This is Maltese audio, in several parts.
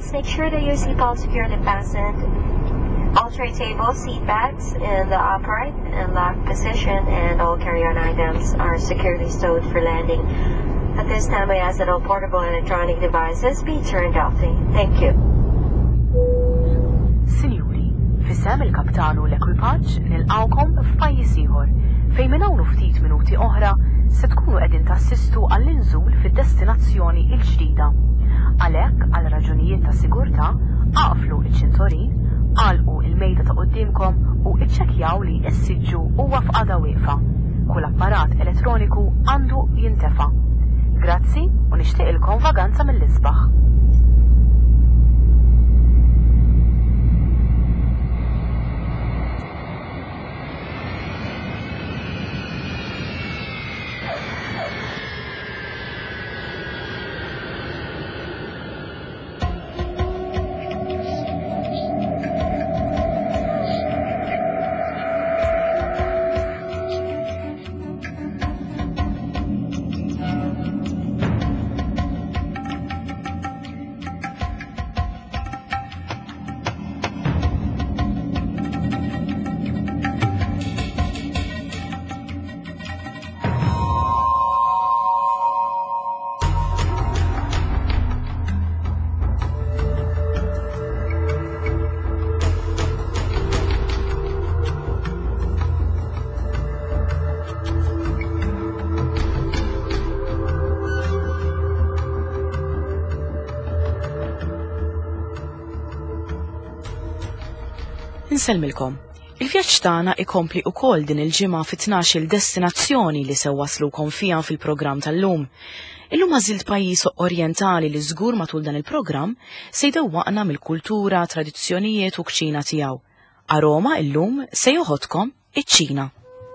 flights, make sure that your seatbelt securely fastened. All tray tables, seat bags in the upright and locked position, and all carry-on items are securely stowed for landing. At this time, I ask that all portable electronic devices be turned off. Thank you. Sinjuri, fissem il-kapitanu l-ekwipaġġ nilqawkom f'pajjiż ieħor fejn minn hawn ftit minuti oħra se tkunu qegħdin tassistu għall-inżul fid-destinazzjoni l-ġdida. Għalhekk għal raġunijiet ta' sigurtà qaflu ċ-ċintorin, għalqu il-mejda ta' qudiemkom u iċċekkjaw li s-siġġu huwa f'qagħda wieqfa. Kull apparat elettroniku għandu jintefa'. Grazzi u nixtieqilkom vaganza mill-isbaħ. Inselmilkom. Il-vjaġġ tagħna ikompli wkoll din il-ġimgħa fi 12 destinazzjoni li se waslukom fiha fil-programm tal-lum. Illum għażilt pajjiż orjentali li żgur matul dan il-programm se jdewwaqna mill-kultura, tradizzjonijiet u kċina tiegħu. Aroma illum se joħodkom iċ-Ċina.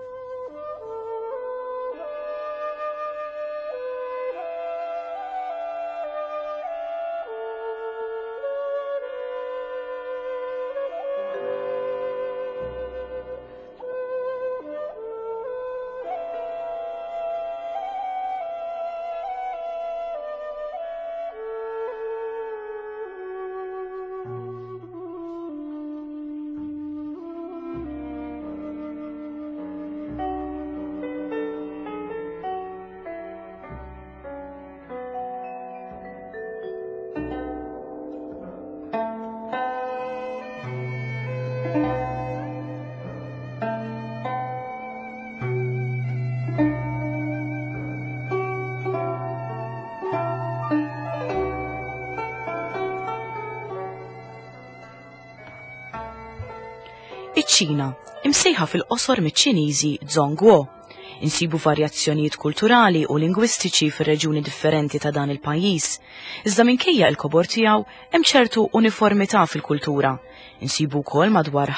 Iċ-Ċina, imsejħa fil-qosor miċ-Ċiniżi Zhongguo. Insibu varjazzjonijiet kulturali u lingwistiċi fir-reġjuni differenti ta' dan il-pajjiż. Iżda minkejja l-kobor tiegħu hemm ċertu uniformità fil-kultura. Insibu wkoll madwar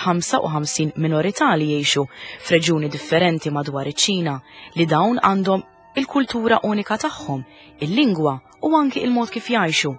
55 minorità li jgħixu f'reġjuni differenti madwar iċ-Ċina li dawn għandhom il-kultura unika tagħhom, il-lingwa u anki il-mod kif jgħixu.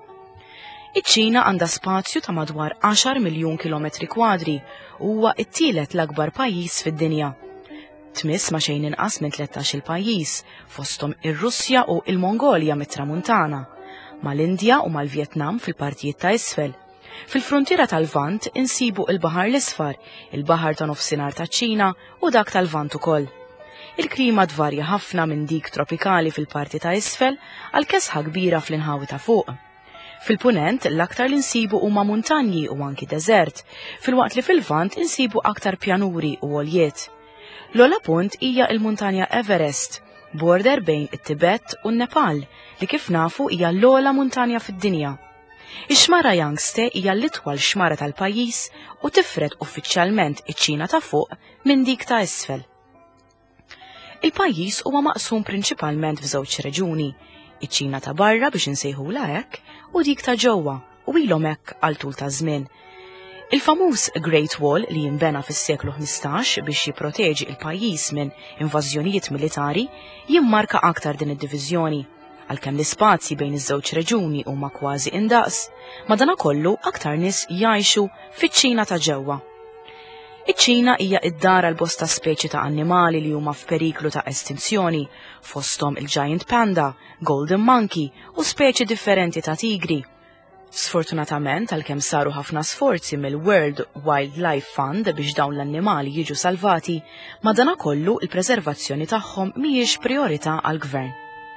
Iċ-Ċina għandha spazju ta' madwar 10 miljun kilometri kwadri u huwa t-tielet l-akbar pajjiż fid-dinja. Tmiss ma' xejn inqas minn 13 il-pajjiż fosthom ir-Russja u l-Mongolja mit-Tramuntana, mal-Indja u mal-Vjetnam fil-partijiet ta' isfel. Fil-frontiera tal-Lvant insibu il-Baħar l-Isfar, il-Baħar ta' nofsinhar taċ-Ċina u dak tal-Lvant ukoll. Il-klima tvarja ħafna minn dik tropikali fil-parti ta' isfel għal kesħa kbira fl-inħawi ta' fuq. Fil-punent l-aktar li nsibu huma muntanji u anki deżert, fil-waqt li fil-Lvant insibu aktar pjanuri u għoljiet. L-ola punt hija il-muntanja Everest, border bejn it-Tibet u n-Nepal, li kif nafu hija l-ola muntanja fid-dinja. Ix-xmara Yangtze hija l-itwal xmara tal-pajjiż u tifred uffiċjalment iċ-Ċina ta' fuq minn dik ta' isfel. Il-pajjiż huwa maqsum prinċipalment f'żewġ reġuni, iċ-Ċina ta' barra biex insejħula hekk u dik ta' ġewwa u ilhom hekk għal tul ta' żmien. Il-famuż Great Wall li jinbena fis-seklu 15 biex jipproteġi il-pajjiż minn invażjonijiet militari jimmarka aktar din id-diviżjoni, għalkemm l-ispazji bejn iż-żewġ reġuni huma kważi indaqs, madankollu aktar nies jgħixu fiċ-Ċina ta' ġewwa. Iċ-Ċina hija id-dar għal bosta speċi ta' annimali li huma f'periklu ta' estinzjoni, fosthom il-giant panda, golden monkey u speċi differenti ta' tigri. Sfortunatament għalkemm saru ħafna sforzi mill-World Wildlife Fund biex dawn l-annimali jiġu salvati, madankollu il-preservazzjoni tagħhom mhijiex priorità għall-Gvern.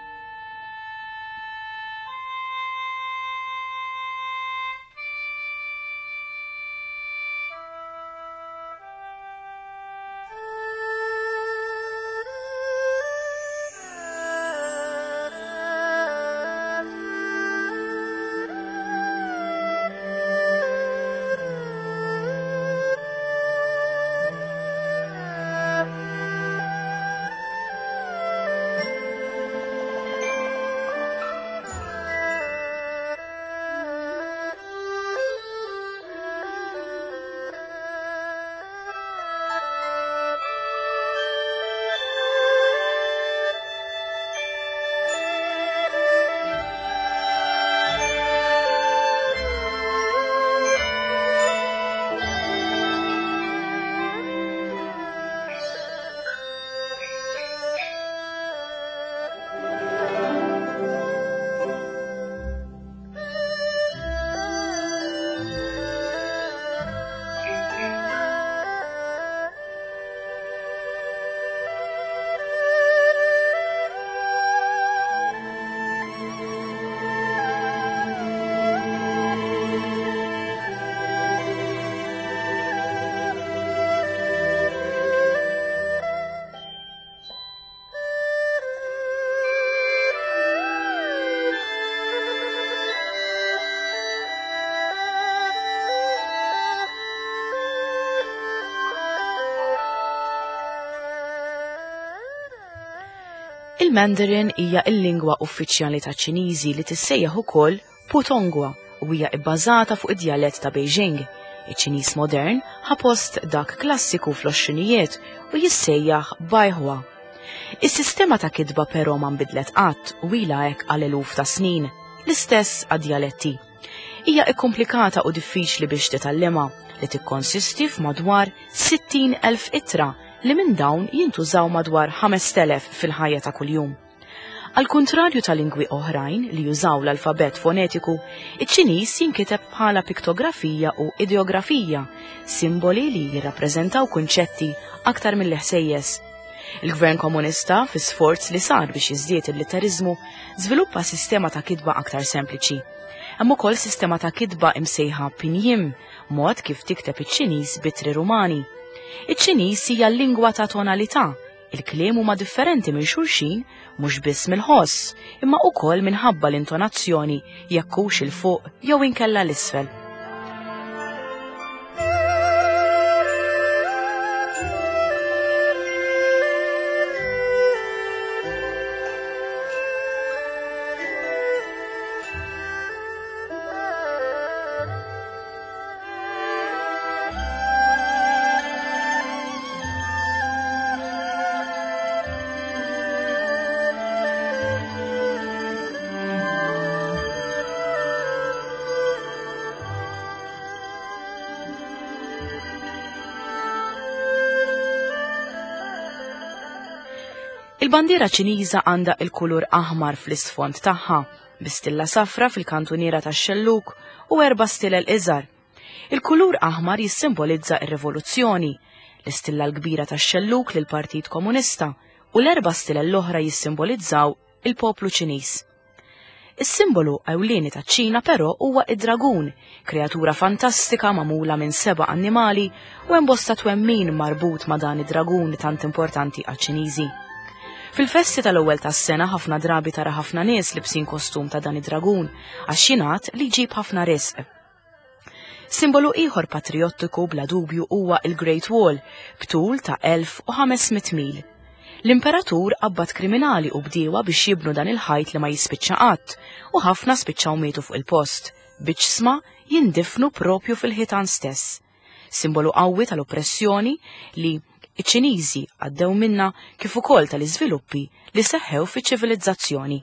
Il-Mandarin hija l-lingwa uffiċjali taċ-Ċiniżi li tissejjaħ ukoll Putongwa u hija bbażata fuq id-djalett ta' Beijing. Iċ-Ċiniż modern ħa post dak klassiku fl-20ijiet u jissejjaħ Baihua. Is-sistema ta' kitba però ma nbidlet qatt u ilha hekk għal eluf ta' snin, l-istess għad-djaletti. Hija kkomplikata u diffiċli biex titgħallimha li tikkonsisti f'madwar 60,000 ittra li minn dawn jintużaw madwar 5,000 fil-ħajja ta' kuljum. Al kontrarju ta' lingwi oħrajn li jużaw l-alfabet fonetiku, iċ-Ċiniż jinkiteb bħala piktografija u ideografija, simboli li jirrappreżentaw kunċetti aktar mill-ħsejjes. Il-Gvern Komunista, fi sforz li sar biex jiżdied il-litterizmu, żviluppa sistema ta' kitba aktar sempliċi. Hemm ukoll sistema ta' kitba imsejħa pinjim, mod kif tikteb iċ-Ċiniż bitri Rumani. Iċ-Ċiniż hija lingwa ta' tonalità. Il-kliem huma differenti minn xulxin mhux biss mill-ħoss, imma wkoll minħabba l-intonazzjoni jekk hux il fuq jew inkella l-isfel. Il-bandiera Ċiniża għandha il-kulur aħmar fl-isfond tagħha, bistilla safra fil-kantuniera tax-xelluk u 4 stilel iżgħar. Il-kulur aħmar jissimbolizza r-rivoluzzjoni, l-istilla l-kbira tax-xelluk lill-Partit Komunista u l-4 stilel l-oħra jissimbolizzaw il-poplu Ċiniż. Is-simbolu ewlieni taċ-Ċina però huwa id-dragun, kreatura fantastika magħmula minn 7 annimali u hemm bosta twemmin marbut ma' dan id-dragun tant importanti għaċ-Ċiniżi. Fil-festi tal-ewwel tas-sena ħafna drabi tara ħafna nies libsin kostum ta' dan id-dragun għax jingħad li jġib ħafna risq. Simbolu ieħor patriottiku bla dubju huwa il-Great Wall, btul ta' 1500 mil. L-imperatur qabbad kriminali u bdiewa biex jibnu dan il-ħajt li ma jispiċċa qatt u ħafna spiċċaw mietu fuq il-post, biċsma jindifnu propju fil-ħitan stess. Simbolu qawwi tal-oppressjoni li iċ-Ċiniżi għaddew minna kif ukoll tal-iżviluppi li seħħew fiċ-ċivilizzazzjoni.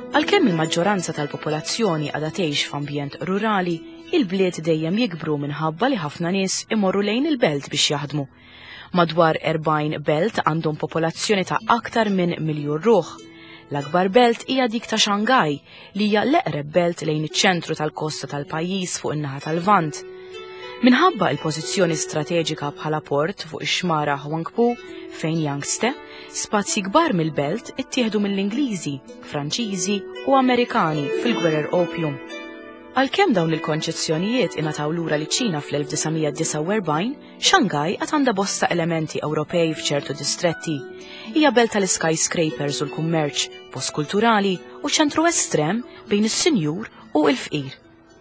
Għalkemm il-maġġoranza tal-popolazzjoni għadha tgħix f'ambjent rurali, il-bliet dejjem jikbru minħabba li ħafna nies imorru lejn il-belt biex jaħdmu. Madwar 40 belt għandhom popolazzjoni ta' aktar minn 1 miljun ruħ. L-akbar belt hija dik ta' Shanghai li hija l-eqreb belt lejn iċ-ċentru tal-kosta tal-pajjiż fuq in-naħa tal-Lvant. Minħabba l-pożizzjoni strateġika bħala port fuq ix-xmara Huangpu fejn Yangtze, spazji kbar mill-belt ittieħdu mill-Ingliżi, Franċiżi u Amerikani fil-Gwerer Opium. Għalkemm dawn il-konċezzjonijiet ingħataw lura liċ-Ċina fl-1949, Shanghai għad għandha bosta elementi Ewropej f'ċertu distretti. Hija belt tal-skyscrapers u l-kummerċ, post kulturali u ċentru estrem bejn is-sinjur u l-fqir.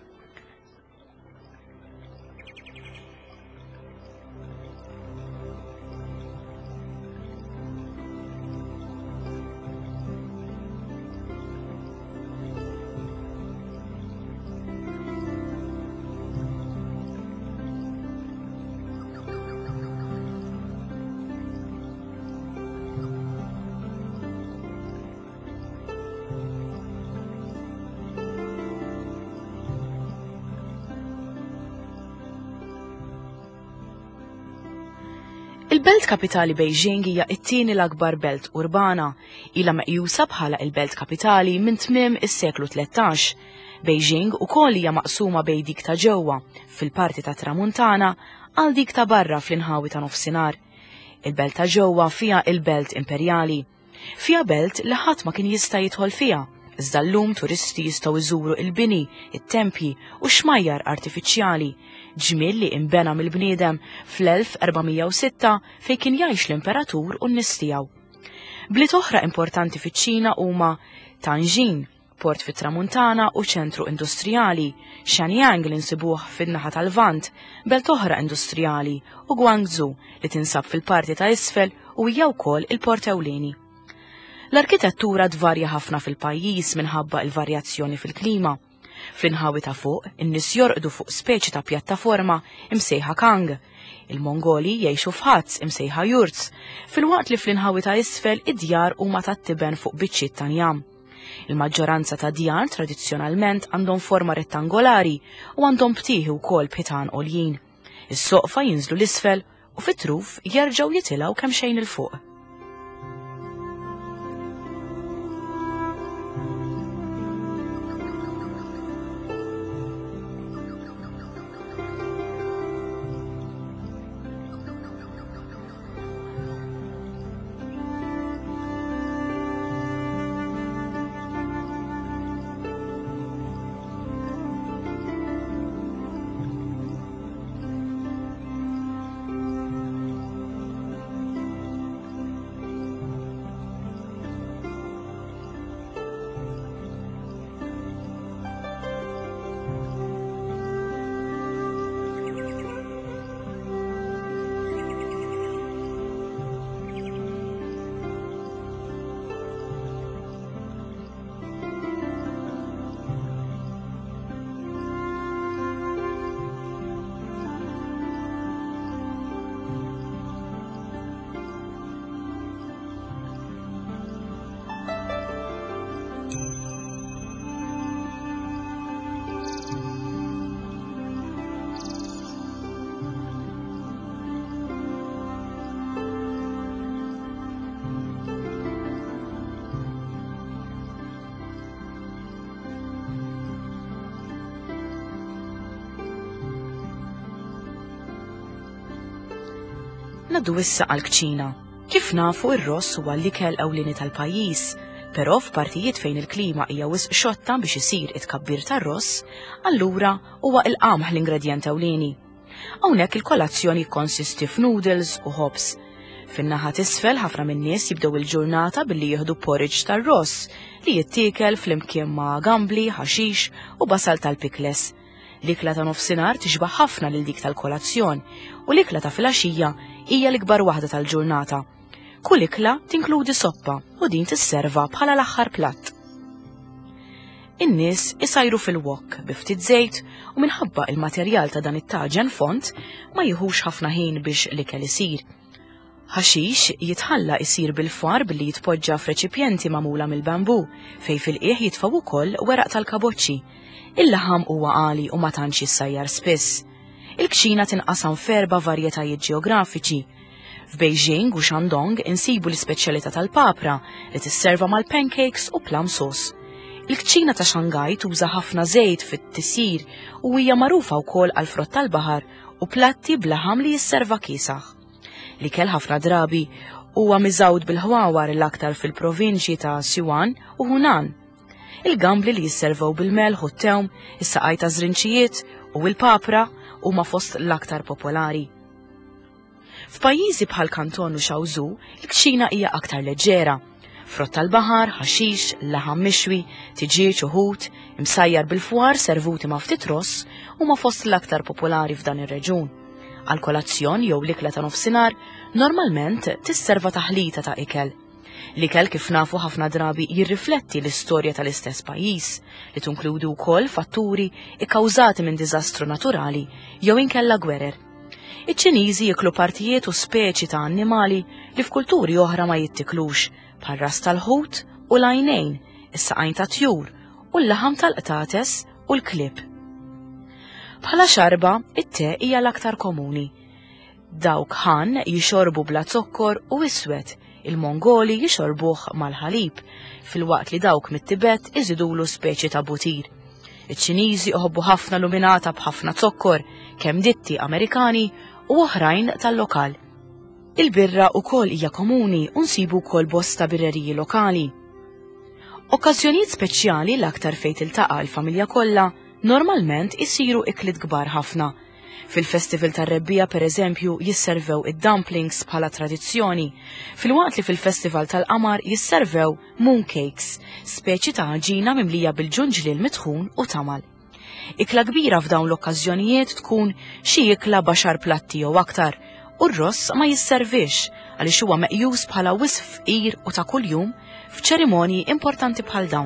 Il-belt kapitali Beijing hija t-tieni l-akbar belt urbana, ilha meqjusa bħala il-belt kapitali minn tmiem is-seklu 13. Beijing ukoll hija maqsuma bejn dik ta' ġewwa fil-parti ta' tramuntana għal dik ta' barra fl-inħawi ta' nofsinhar. Il-belt ta' ġewwa fiha il-belt imperjali. Fiha belt li ħadd ma kien jista' jidħol fiha, iżda llum turisti jistgħu jżuru il-bini, it-tempji u xmajjar artifiċjali, ġmiel li imbena mill-bniedem fl-1406 fejn kien jgħix l-imperatur u n-nies tiegħu. Bliet oħra importanti fiċ-Ċina huma Tianjin, port fit-tramuntana u ċentru industrijali, Shenyang li nsibuh fin-naħa tal-Lvant, belt oħra industrijali, u Guangzhou li tinsab fil-parti ta' isfel u hija wkoll il-port ewlieni. L-arkitettura tvarja ħafna fil-pajjiż minħabba l-varjazzjoni fil-klima. Fl-inħawi ta' fuq, in-nies jorqdu fuq speċi ta' pjattaforma imsejħa Kang. Il-Mongoli jgħixu f'ħazz imsejħa Yurts, fil-waqt li fl-inħawi ta' isfel id-djar huma tat-tiben fuq biċċiet ta' njam. Il-maġġoranza ta' djar tradizzjonalment għandhom forma rettangolari u għandhom btieħi wkoll bħitan għoljin. Is-soqfa jinżlu l-isfel u fit-truf jerġgħu jitilgħu kemm xejn il fuq. Naddu issa għal-kċina. Kif nafu ir-ross huwa l-ikel ewlieni tal-pajjiż, però f'partijiet fejn il-klima hija wisq xotta biex isir it-tkabbir tar-ross, allura huwa l-qamħ l-ingredjent ewlieni. Hawnhekk il-kolazzjoni konsisti f'noodles u ħobs. Fin-naħa t'isfel ħafna min-nies jibdew il-ġurnata billi jieħdu porridge tar-ross li jittiekel flimkien ma' gambli, ħaxix u basal tal-pikles. L-ikla ta' nofsinhar tixbaħ ħafna lil dik tal-kolazzjon u l-ikla ta' filgħaxija hija l-ikbar waħda tal-ġurnata. Kull ikla tinkludi soppa u din tisserva bħala l-aħħar platt. In-nies isajru fil-wok bi ftit żejt u minħabba il-materjal ta' dan it-taġen font ma jieħux ħafna ħin biex l-ikel isir. Ħaxix jitħalla isir bil-far billi jitpoġġa f'reċipjenti magħmula mill-bambu fej fil-qiegħ jitfgħu wkoll weraq tal-kaboċċi. Il-laħam huwa għali u ma tantx jissajjar spiss. Il-kċina tinqasam f'erba' varjetajiet ġeografiċi. F'Beijing u Shandong insibu l-ispeċjalità tal-papra li tisserva mal-pancakes u plum sauce. Il-kċina ta' Shanghai tuża ħafna żejt fit-tisir u hija magħrufa wkoll għal frott tal-baħar u platti b'laħam li jisserva kiesaħ. L-ikel ħafna drabi huwa miżawd bil-ħwawar l-aktar fil-provinċji ta' Sichuan u Hunan. Il-gambli li jisservaw bil-melħ u t-tewm, is-saqaj ta' żrinċijiet u l-papra huma fost l-aktar popolari. F'pajjiżi bħal Kanton u Shaozu, il-kċina hija aktar leġġera. Frott tal-baħar, ħaxix, laħam mixwi, tiġieġ u ħut, imsajjar bil-fwar servuti ma' ftit ross huma fost l-aktar popolari f'dan ir-reġun. Għal kolazzjon jew l-ikla ta' nofsinhar normalment tisserva taħlita ta' ikel. L-ikel kif nafu ħafna drabi jirrifletti l-istorja tal-istess pajjiż li tinkludu wkoll fatturi ikkawżati minn diżastru naturali jew inkella gwerer. Iċ-Ċiniżi jiklu partijiet u speċi ta' annimali li f'kulturi oħra ma jittiklux, bħal ras tal-ħut u l-għajnejn, is-saqajn ta' tjur u l-laħam tal-qtates u l-klib. Bħala xarba, it-te hija l-aktar komuni. Dawk ħan jixorbu bla zokkor u iswed, il-Mongoli jixorbuh mal-ħalib, fil-waqt li dawk mit-Tibet iżidulu speċi ta' butir. Iċ-Ċiniżi uħobbu ħafna luminata b'ħafna zokkor, kemm ditti Amerikani u oħrajn tal-lokal. Il-birra wkoll hija komuni u nsibu wkoll bosta birreriji lokali. Okkażjonijiet speċjali l-aktar fejn tiltaqa' l-familja kollha normalment isiru iklit kbar ħafna. Fil-Festival tar-Rebbija pereżempju jisservew id-dumplings bħala tradizzjoni, fil-waqt li fil-Festival tal-Qamar jisservew mooncakes, speċi ta' ħaġina mimlija bil-ġunġliel midħun u tamal. Ikla kbira f'dawn l-okkażjonijiet tkun xi ikla baxar platti jew aktar, u r-ross ma jisservix għaliex huwa meqjus bħala wisf fqir u ta' kuljum f'ċerimonji importanti bħal dawn.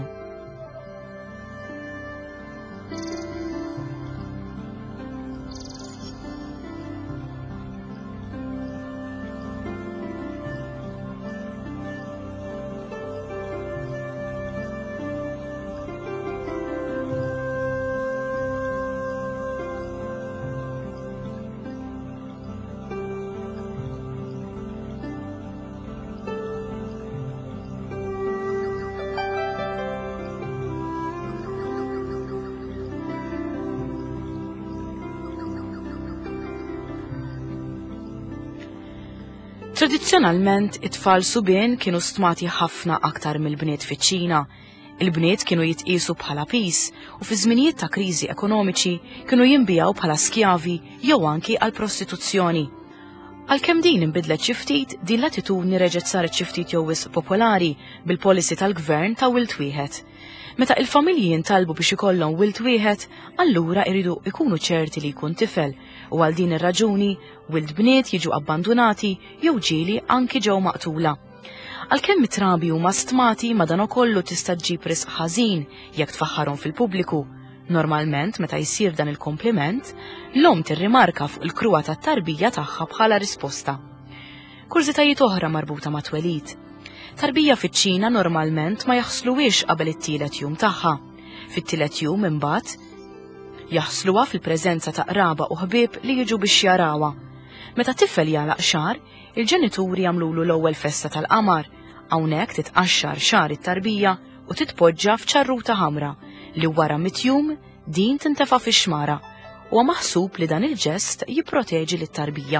Tradizzjonalment, it-tfal subien kienu stmati ħafna aktar mill-bniet fiċ-Ċina. Il-bniet kienu jitqisu bħala pis u fi żminijiet ta' kriżi ekonomiċi kienu jinbijaw bħala skjavi jew anki għal prostituzzjoni. Għalkemm din inbidlet xi ftit, din l-attitudni reġgħet saret xi ftit jew wisq popolari bil-policy tal-gvern ta' wild wieħed. Meta il-familji jintalbu biex ikollhom wild wieħed, allura jridu ikunu ċerti li jkun tifel u għal din ir-raġuni wild bniet jiġu abbandunati jew ġieli anki ġew maqtula. Għalkemm mitrabi huma stmati madankollu tista' ġġib risq ħażin jekk tfaħħarhom fil-pubbliku. Normalment meta jsir dan il-kompliment, l-om tirrimarka fuq il-kruwa tat-tarbija tagħha bħala risposta. Kurżitajiet oħra marbuta ma' twelid. Tarbija fiċ-Ċina normalment ma jaħsluwiex qabel it-tielet jum tagħha. Fit-tielet jum imbagħad jaħsluha fil-preżenza ta' qraba u ħbieb li jiġu biex jarawha. Meta tifel jagħlaq xahar, il-ġenituri jagħmlulu l-ewwel festa tal-qamar. Hawnhekk titqaxxar xahar it-tarbija u titpoġġa f'ċarruta ħamra li wara mit-jum din tintefa' fix-xmara u maħsub li dan il-ġest jipproteġi lit-tarbija.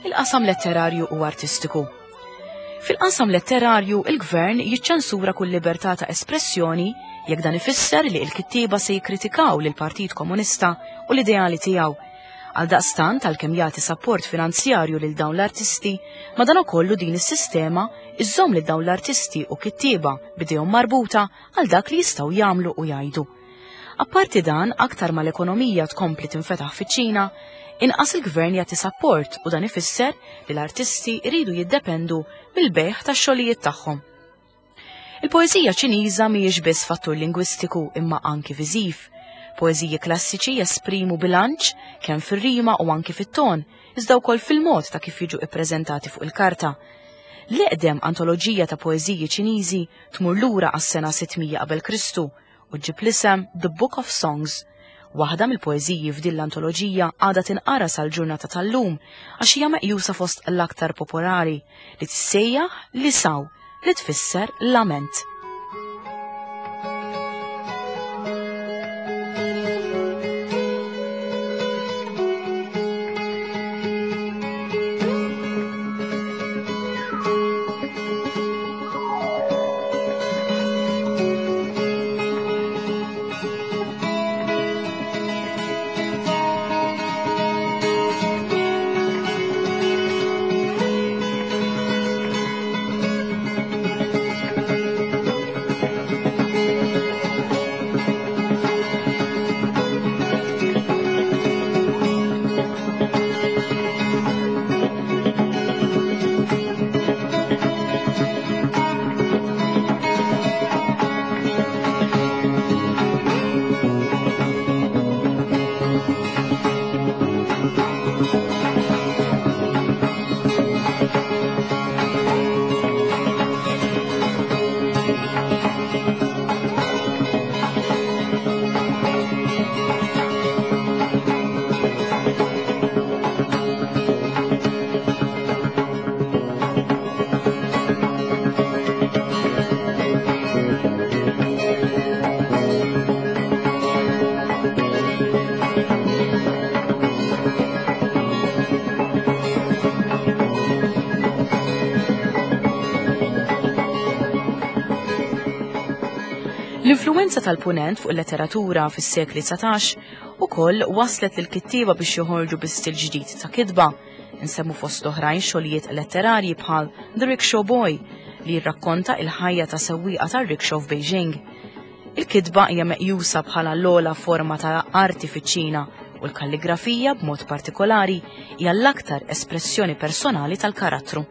il-qasam letterarju u artistiku. Fil-qasam letterarju, il-gvern jiċċensura kull libertà ta' espressjoni jekk dan ifisser li l-kittieba se jikkritikaw lil Partit Komunista u l-ideali tiegħu. Għaldaqstant għalkemm jagħti sapport finanzjarju lil dawn l-artisti, madankollu din is-sistema iżżomm lil dawn l-artisti u kittieba bidejhom marbuta għal dak li jistgħu jagħmlu u jgħidu. Apparti dan, aktar ma l-ekonomija tkompli tinfetaħ fiċ-Ċina, inqas il-gvern jagħti sapport u dan ifisser li l-artisti jridu jiddependu mill-bejħ tax-xogħlijiet tagħhom. Il-poeżija Ċiniża mhijiex biss fattur lingwistiku imma anki viżiv. Poeżiji klassiċi jesprimu bilanċ kemm fir-rima u anki fit-ton, iżda wkoll fil-mod ta' kif jiġu ippreżentati fuq il-karta. L-eqdem antoloġija ta' poeżiji Ċiniżi tmur lura għas-sena 600 qabel Kristu u ġib l-isem The Book of Songs. Waħda mill-poeżiji f'din l-antoloġija għadha tinqara sal-ġurnata tal-lum għax hija meqjusa fost l-aktar popolari li tissejjaħ li saw li tfisser lament. L-influenza tal-punent fuq il-letteratura fis-sekli 19 ukoll waslet lil kittieba biex joħorġu bi-stil ġdid ta' kitba. Insemmu fost oħrajn xogħlijiet letterarji bħal The Rickshaw Boy li jirrakkonta il-ħajja ta' sewwieqa tar-rickshaw f'Beijing. Il-kitba hija meqjusa bħala l-ogħla forma ta' arti fiċ-Ċina u l-kalligrafija b'mod partikolari hija l-aktar espressjoni personali tal-karattru.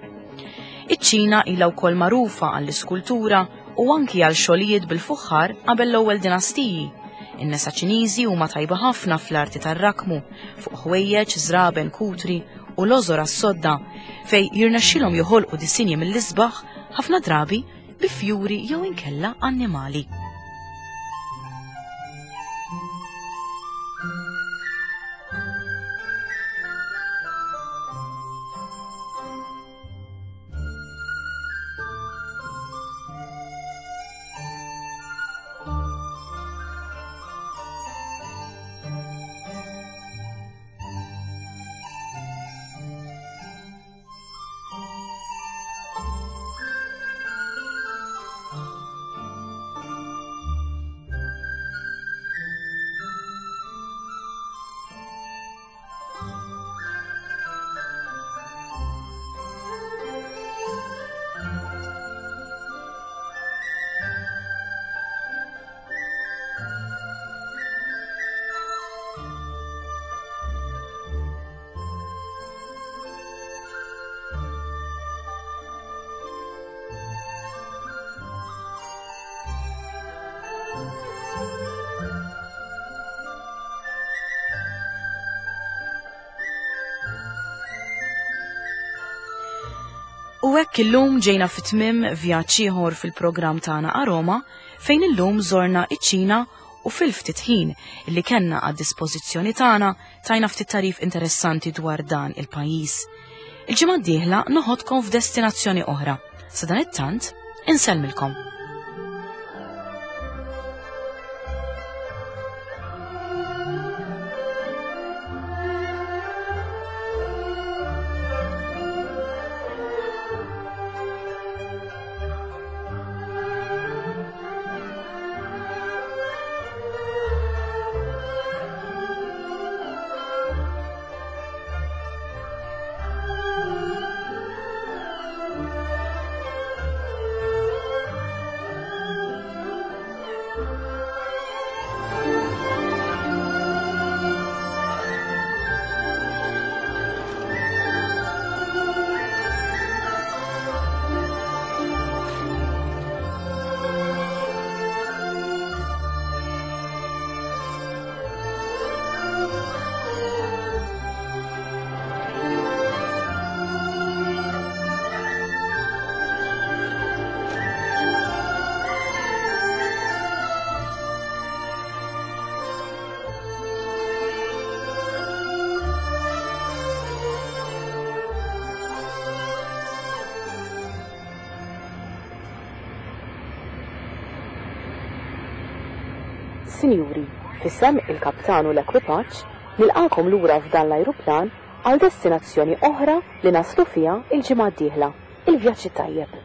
Iċ-Ċina ilha wkoll magħrufa għall-iskultura u anki għal xogħlijiet bil-fuħħar qabel l-ewwel dinastiji. In-nisa Ċiniżi huma tajba ħafna fl-arti tar-rakmu fuq ħwejjeġ, żraben, kutri u l-ożor għas-sodda fej jirnexxilhom joħolqu disinji mill-isbaħ ħafna drabi bi fjuri jew inkella annimali. U hekk illum ġejna fit-tmiem vjaġġ ieħor fil-programm tagħna Aroma fejn illum żorna iċ-Ċina u fil-ftit ħin li kellna għad-dispożizzjoni tagħna tajna ftit tarif interessanti dwar dan il-pajjiż. Il-ġimgħa d-dieħla noħodkom f'destinazzjoni oħra. Sa dan it-tant insellmilkom. Sinjuri, fissem il-kaptan u l-ekwipaġġ nilqakom lura f'dan l-ajruplan għal destinazzjoni oħra li naslu fiha il-ġimgħa d-dieħla. Il-vjaġġ tajjeb.